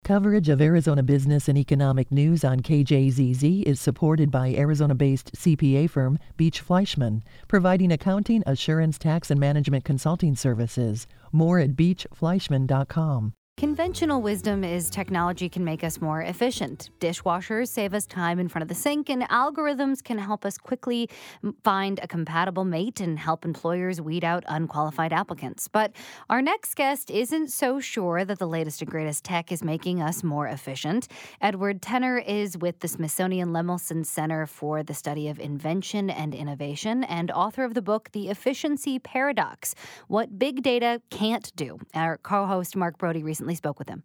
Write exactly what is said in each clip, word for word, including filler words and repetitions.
Coverage of Arizona business and economic news on K J Z Z is supported by Arizona-based C P A firm Beach Fleischman, providing accounting, assurance, tax, and management consulting services. More at beach fleischman dot com. Conventional wisdom is technology can make us more efficient. Dishwashers save us time in front of the sink, and algorithms can help us quickly find a compatible mate and help employers weed out unqualified applicants. But our next guest isn't so sure that the latest and greatest tech is making us more efficient. Edward Tenner is with the Smithsonian Lemelson Center for the Study of Invention and Innovation and author of the book, The Efficiency Paradox: What Big Data Can't Do. Our co-host Mark Brody recently spoke with him.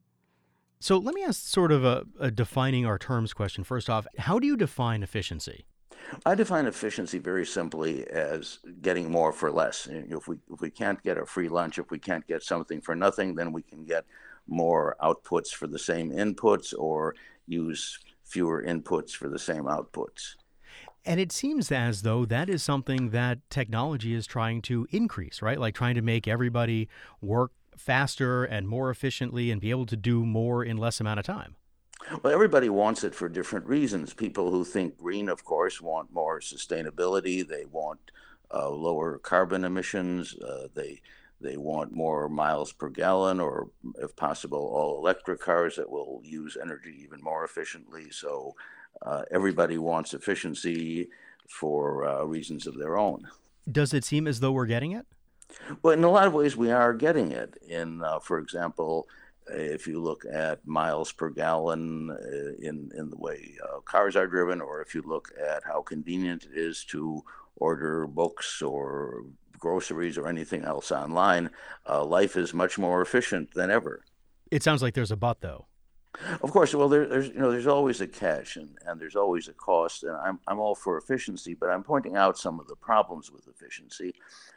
So let me ask sort of a, a defining our terms question. First off, how do you define efficiency? I define efficiency very simply as getting more for less. If we if we can't get a free lunch, if we can't get something for nothing, then we can get more outputs for the same inputs or use fewer inputs for the same outputs. And it seems as though that is something that technology is trying to increase, right? Like trying to make everybody work faster and more efficiently and be able to do more in less amount of time. Well, everybody wants it for different reasons. People who think green, of course, want more sustainability. They want uh, lower carbon emissions. Uh, they they want more miles per gallon, or if possible, all electric cars that will use energy even more efficiently. So uh, everybody wants efficiency for uh, reasons of their own. Does it seem as though we're getting it? Well, in a lot of ways, we are getting it. In, uh, for example, if you look at miles per gallon uh, in in the way uh, cars are driven, or if you look at how convenient it is to order books or groceries or anything else online, uh, life is much more efficient than ever. It sounds like there's a but, though. Of course, well, there, there's you know there's always a catch, and, and there's always a cost, and I'm I'm all for efficiency, but I'm pointing out some of the problems with efficiency,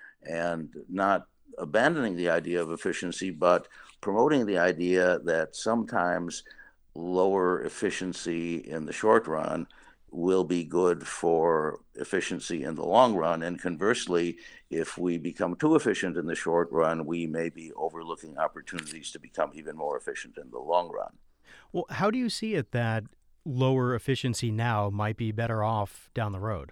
and not abandoning the idea of efficiency, but promoting the idea that sometimes lower efficiency in the short run will be good for efficiency in the long run. And conversely, if we become too efficient in the short run, we may be overlooking opportunities to become even more efficient in the long run. Well, how do you see it that lower efficiency now might be better off down the road?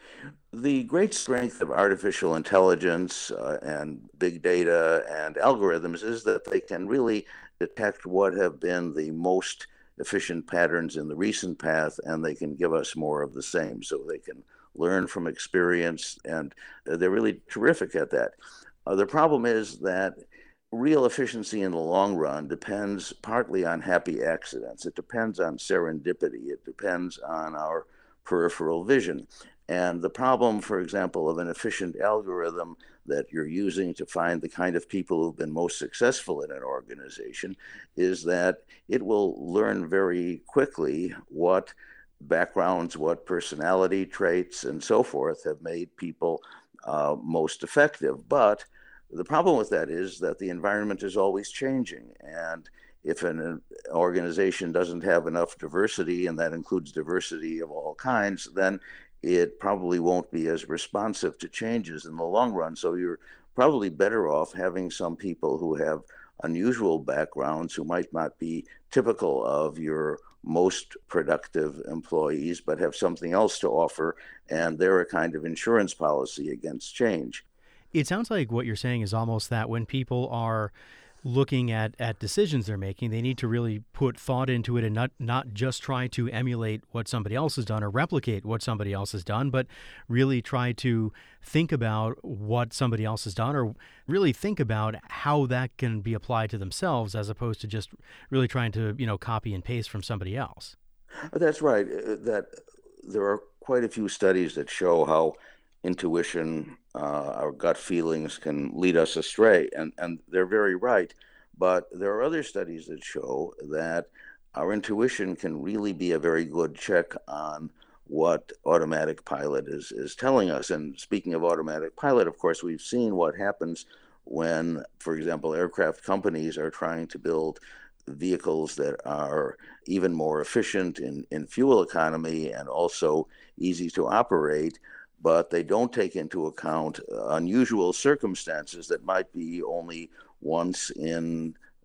The great strength of artificial intelligence uh, and big data and algorithms is that they can really detect what have been the most efficient patterns in the recent past, and they can give us more of the same. So they can learn from experience, and they're really terrific at that. Uh, the problem is that real efficiency in the long run depends partly on happy accidents. It depends on serendipity. It depends on our peripheral vision. And the problem, for example, of an efficient algorithm that you're using to find the kind of people who've been most successful in an organization is that it will learn very quickly what backgrounds, what personality traits, and so forth have made people uh, most effective. But the problem with that is that the environment is always changing. And if an organization doesn't have enough diversity, and that includes diversity of all kinds, then it probably won't be as responsive to changes in the long run. So you're probably better off having some people who have unusual backgrounds who might not be typical of your most productive employees, but have something else to offer, and they're a kind of insurance policy against change. It sounds like what you're saying is almost that when people are looking at, at decisions they're making, they need to really put thought into it and not, not just try to emulate what somebody else has done or replicate what somebody else has done, but really try to think about what somebody else has done, or really think about how that can be applied to themselves, as opposed to just really trying to, you know, copy and paste from somebody else. That's right. Uh, That there are quite a few studies that show how intuition, uh, our gut feelings can lead us astray, and, and they're very right. But there are other studies that show that our intuition can really be a very good check on what automatic pilot is, is telling us. And speaking of automatic pilot, of course, we've seen what happens when, for example, aircraft companies are trying to build vehicles that are even more efficient in, in fuel economy and also easy to operate, but they don't take into account uh, unusual circumstances that might be only once in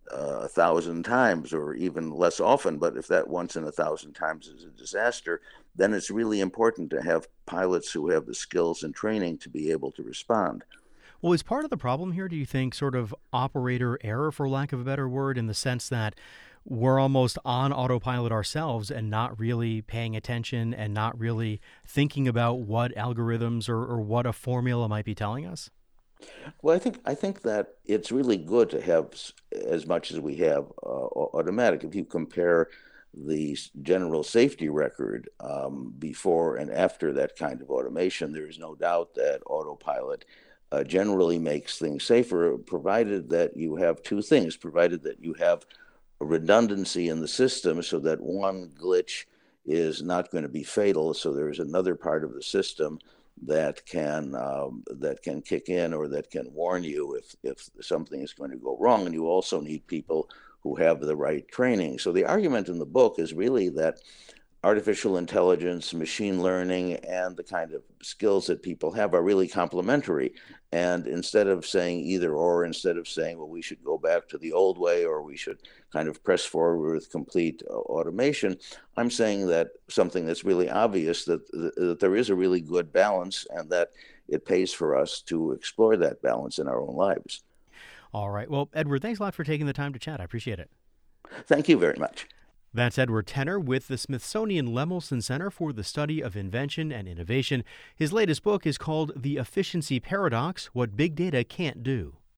uh, a thousand times or even less often, but if that once in a thousand times is a disaster, then it's really important to have pilots who have the skills and training to be able to respond. Well, is part of the problem here, do you think, sort of operator error, for lack of a better word, in the sense that we're almost on autopilot ourselves and not really paying attention and not really thinking about what algorithms or, or what a formula might be telling us? Well, I think I think that it's really good to have s- as much as we have uh, au- automatic. If you compare the s- general safety record um, before and after that kind of automation, there is no doubt that autopilot uh, generally makes things safer, provided that you have two things: provided that you have a redundancy in the system, so that one glitch is not going to be fatal. So there is another part of the system that can um, that can kick in or that can warn you if if something is going to go wrong. And you also need people who have the right training. So the argument in the book is really that artificial intelligence, machine learning, and the kind of skills that people have are really complementary. And instead of saying either or, instead of saying, well, we should go back to the old way or we should kind of press forward with complete uh, automation, I'm saying that something that's really obvious, that, that there is a really good balance and that it pays for us to explore that balance in our own lives. All right. Well, Edward, thanks a lot for taking the time to chat. I appreciate it. Thank you very much. That's Edward Tenner with the Smithsonian Lemelson Center for the Study of Invention and Innovation. His latest book is called The Efficiency Paradox: What Big Data Can't Do.